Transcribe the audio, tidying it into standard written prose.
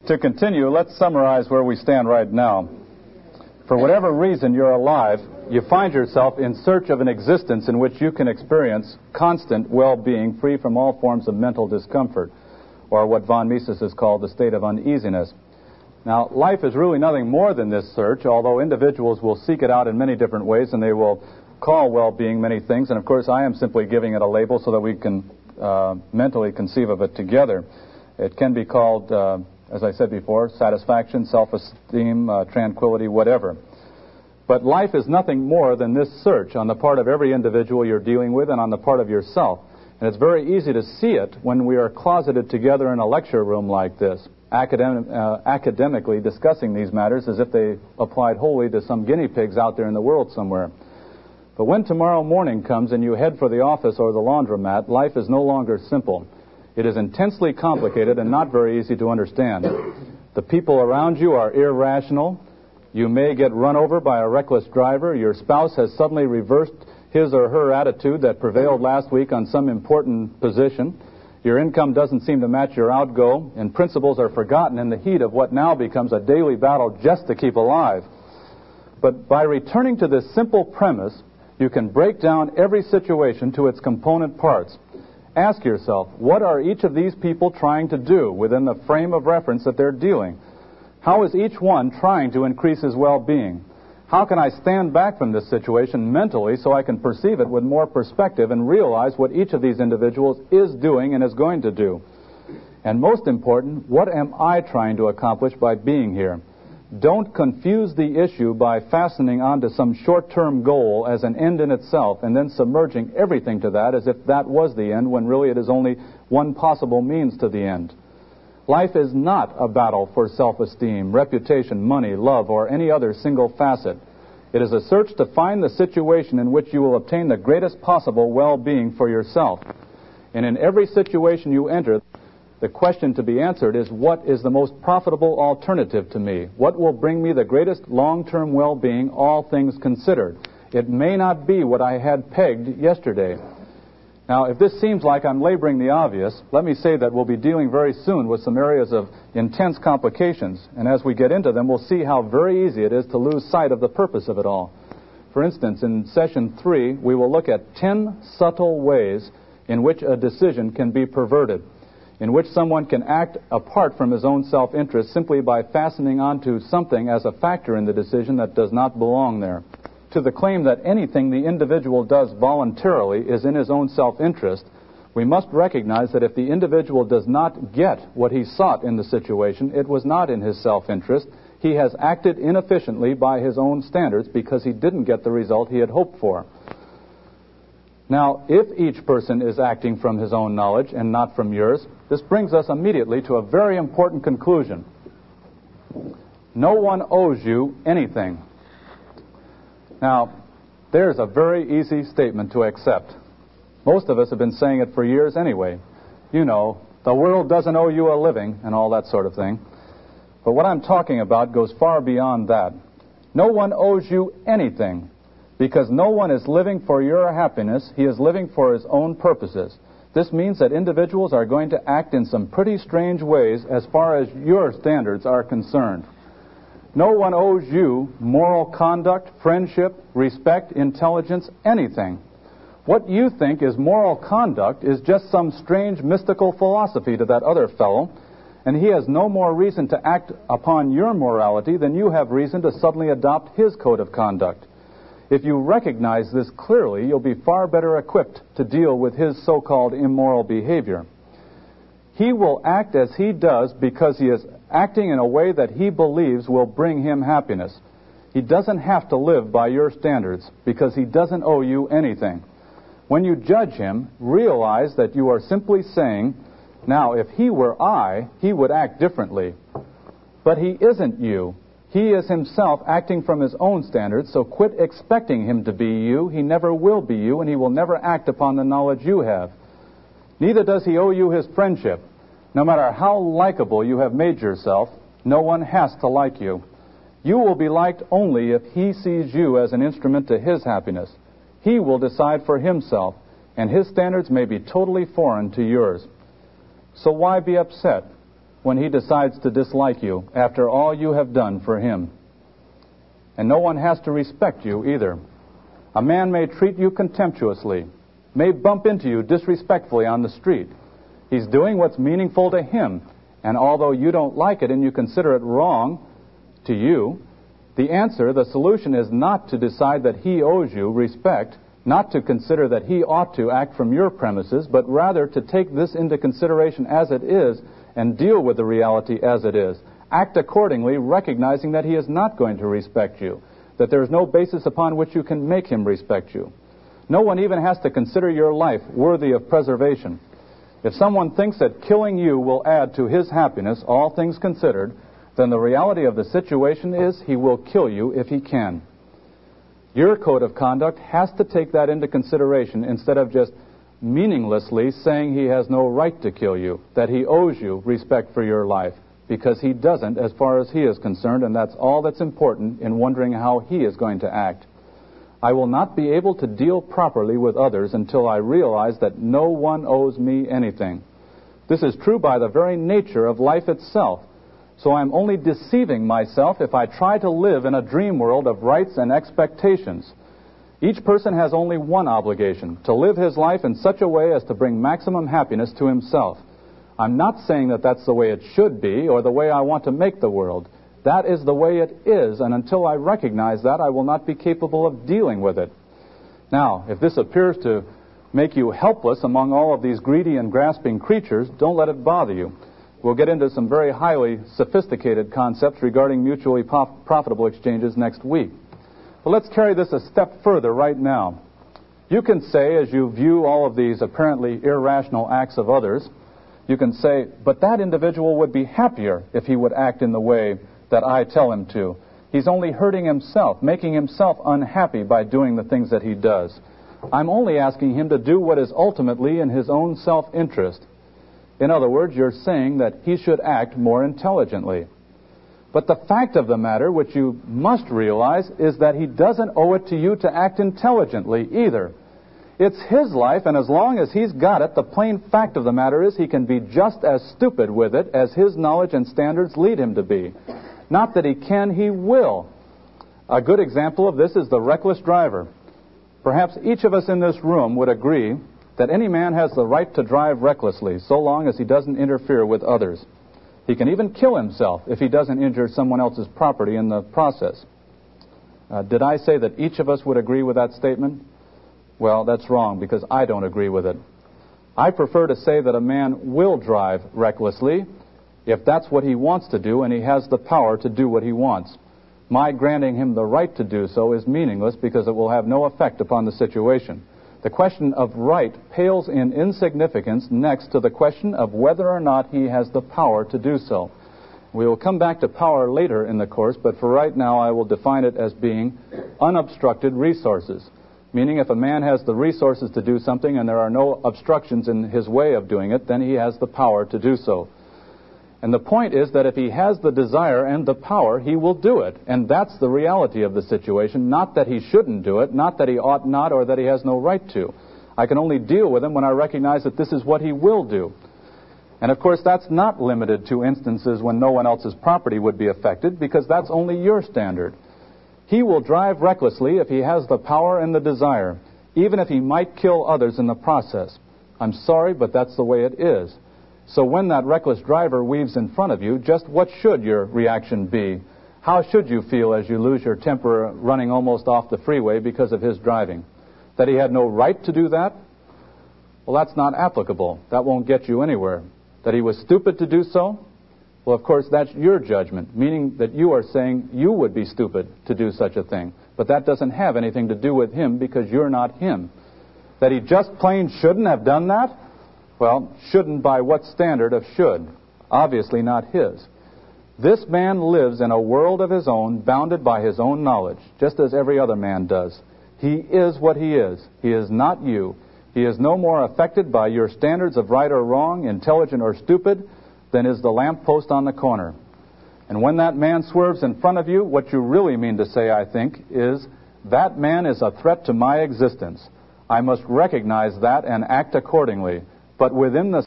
To continue, let's summarize where we stand right now. For whatever reason you're alive, you find yourself in search of an existence in which you can experience constant well-being, free from all forms of mental discomfort, or what von Mises has called the state of uneasiness. Now, life is really nothing more than this search, although individuals will seek it out in many different ways, and they will call well-being many things. And, of course, I am simply giving it a label so that we can mentally conceive of it together. It can be called, as I said before, satisfaction, self-esteem, tranquility, whatever. But life is nothing more than this search on the part of every individual you're dealing with and on the part of yourself. And it's very easy to see it when we are closeted together in a lecture room like this, academically discussing these matters as if they applied wholly to some guinea pigs out there in the world somewhere. But when tomorrow morning comes and you head for the office or the laundromat, life is no longer simple. It is intensely complicated and not very easy to understand. The people around you are irrational. You may get run over by a reckless driver. Your spouse has suddenly reversed his or her attitude that prevailed last week on some important position. Your income doesn't seem to match your outgo, and principles are forgotten in the heat of what now becomes a daily battle just to keep alive. But by returning to this simple premise, you can break down every situation to its component parts. Ask yourself, what are each of these people trying to do within the frame of reference that they're dealing? How is each one trying to increase his well-being? How can I stand back from this situation mentally so I can perceive it with more perspective and realize what each of these individuals is doing and is going to do? And most important, what am I trying to accomplish by being here? Don't confuse the issue by fastening onto some short-term goal as an end in itself and then submerging everything to that as if that was the end when really it is only one possible means to the end. Life is not a battle for self-esteem, reputation, money, love, or any other single facet. It is a search to find the situation in which you will obtain the greatest possible well-being for yourself. And in every situation you enter, the question to be answered is, what is the most profitable alternative to me? What will bring me the greatest long-term well-being, all things considered? It may not be what I had pegged yesterday. Now, if this seems like I'm laboring the obvious, let me say that we'll be dealing very soon with some areas of intense complications, and as we get into them, we'll see how very easy it is to lose sight of the purpose of it all. For instance, in Session 3, we will look at 10 subtle ways in which a decision can be perverted, in which someone can act apart from his own self-interest simply by fastening onto something as a factor in the decision that does not belong there. To the claim that anything the individual does voluntarily is in his own self-interest, we must recognize that if the individual does not get what he sought in the situation, it was not in his self-interest. He has acted inefficiently by his own standards because he didn't get the result he had hoped for. Now, if each person is acting from his own knowledge and not from yours, this brings us immediately to a very important conclusion. No one owes you anything. Now, there's a very easy statement to accept. Most of us have been saying it for years anyway. You know, the world doesn't owe you a living and all that sort of thing. But what I'm talking about goes far beyond that. No one owes you anything because no one is living for your happiness. He is living for his own purposes. This means that individuals are going to act in some pretty strange ways as far as your standards are concerned. No one owes you moral conduct, friendship, respect, intelligence, anything. What you think is moral conduct is just some strange mystical philosophy to that other fellow, and he has no more reason to act upon your morality than you have reason to suddenly adopt his code of conduct. If you recognize this clearly, you'll be far better equipped to deal with his so-called immoral behavior. He will act as he does because he is acting in a way that he believes will bring him happiness. He doesn't have to live by your standards because he doesn't owe you anything. When you judge him, realize that you are simply saying, now, if he were I, he would act differently. But he isn't you. He is himself acting from his own standards, so quit expecting him to be you. He never will be you, and he will never act upon the knowledge you have. Neither does he owe you his friendship. No matter how likable you have made yourself, no one has to like you. You will be liked only if he sees you as an instrument to his happiness. He will decide for himself, and his standards may be totally foreign to yours. So why be upset? when he decides to dislike you after all you have done for him. And no one has to respect you either. A man may treat you contemptuously, may bump into you disrespectfully on the street. He's doing what's meaningful to him, and although you don't like it and you consider it wrong to you, the solution is not to decide that he owes you respect, not to consider that he ought to act from your premises, but rather to take this into consideration as it is and deal with the reality as it is. Act accordingly, recognizing that he is not going to respect you, that there is no basis upon which you can make him respect you. No one even has to consider your life worthy of preservation. If someone thinks that killing you will add to his happiness, all things considered, then the reality of the situation is he will kill you if he can. Your code of conduct has to take that into consideration instead of just meaninglessly saying he has no right to kill you, that he owes you respect for your life, because he doesn't as far as he is concerned, and that's all that's important in wondering how he is going to act. I will not be able to deal properly with others until I realize that no one owes me anything. This is true by the very nature of life itself. So I'm only deceiving myself if I try to live in a dream world of rights and expectations. Each person has only one obligation, to live his life in such a way as to bring maximum happiness to himself. I'm not saying that that's the way it should be or the way I want to make the world. That is the way it is, and until I recognize that, I will not be capable of dealing with it. Now, if this appears to make you helpless among all of these greedy and grasping creatures, don't let it bother you. We'll get into some very highly sophisticated concepts regarding mutually profitable exchanges next week. But let's carry this a step further right now. You can say, as you view all of these apparently irrational acts of others, you can say, but that individual would be happier if he would act in the way that I tell him to. He's only hurting himself, making himself unhappy by doing the things that he does. I'm only asking him to do what is ultimately in his own self-interest. In other words, you're saying that he should act more intelligently. But the fact of the matter, which you must realize, is that he doesn't owe it to you to act intelligently either. It's his life, and as long as he's got it, the plain fact of the matter is he can be just as stupid with it as his knowledge and standards lead him to be. Not that he can, he will. A good example of this is the reckless driver. Perhaps each of us in this room would agree that any man has the right to drive recklessly, so long as he doesn't interfere with others. He can even kill himself if he doesn't injure someone else's property in the process. Did I say that each of us would agree with that statement? Well, that's wrong, because I don't agree with it. I prefer to say that a man will drive recklessly if that's what he wants to do and he has the power to do what he wants. My granting him the right to do so is meaningless because it will have no effect upon the situation. The question of right pales in insignificance next to the question of whether or not he has the power to do so. We will come back to power later in the course, but for right now I will define it as being unobstructed resources. Meaning if a man has the resources to do something and there are no obstructions in his way of doing it, then he has the power to do so. And the point is that if he has the desire and the power, he will do it. And that's the reality of the situation, not that he shouldn't do it, not that he ought not, or that he has no right to. I can only deal with him when I recognize that this is what he will do. And of course, that's not limited to instances when no one else's property would be affected, because that's only your standard. He will drive recklessly if he has the power and the desire, even if he might kill others in the process. I'm sorry, but that's the way it is. So when that reckless driver weaves in front of you, just what should your reaction be? How should you feel as you lose your temper running almost off the freeway because of his driving? That he had no right to do that? Well, that's not applicable. That won't get you anywhere. That he was stupid to do so? Well, of course, that's your judgment, meaning that you are saying you would be stupid to do such a thing. But that doesn't have anything to do with him because you're not him. That he just plain shouldn't have done that? Well, shouldn't by what standard of should? Obviously not his. This man lives in a world of his own, bounded by his own knowledge, just as every other man does. He is what he is. He is not you. He is no more affected by your standards of right or wrong, intelligent or stupid, than is the lamppost on the corner. And when that man swerves in front of you, what you really mean to say, I think, is, that man is a threat to my existence. I must recognize that and act accordingly. But within the